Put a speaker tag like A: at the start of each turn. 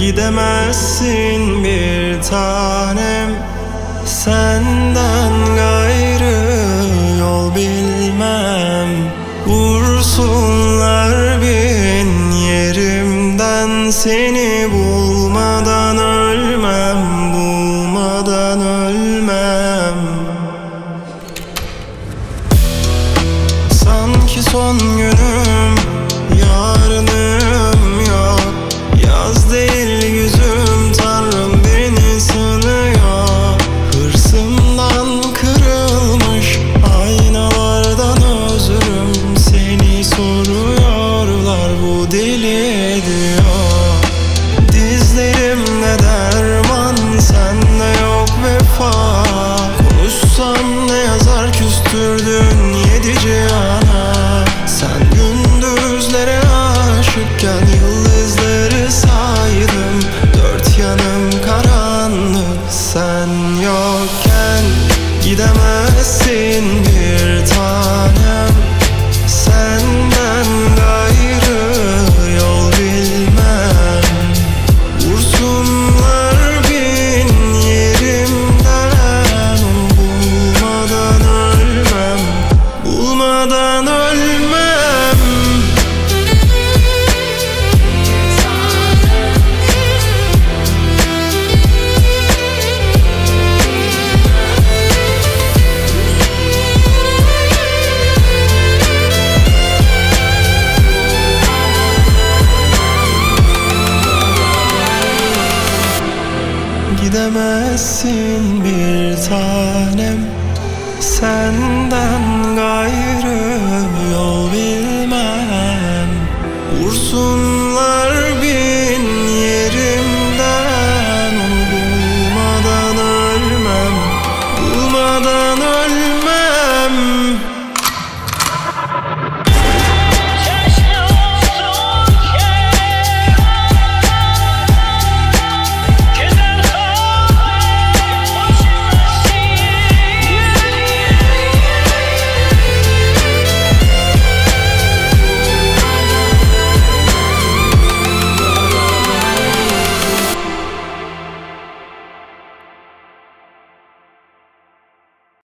A: Gidemezsin bir tanem, senden gayrı yol bilmem. Vursunlar bin yerimden, seni bulmadan ölmem, bulmadan ölmem. Sanki son günüm, yarınım yok. Yaz değil yüzüm, Tanrım beni sınıyor. Hırsımdan kırılmış aynalardan özürüm, seni soruyorlar, bu deli ediyor. Dizlerimde derman, sende yok vefa. Konuşsam ne yazar küstürdün yedi cihana. Sen gündüzlere aşıkken yıldızları saydım. Dört yanım karanlık, sen yokken. Gidemezsin bir tanem, senden gayrı yol bilmem. Vursunlar bin yerimden, bulmadan ölmem, bulmadan ölmem. Gidemezsin bir tanem, senden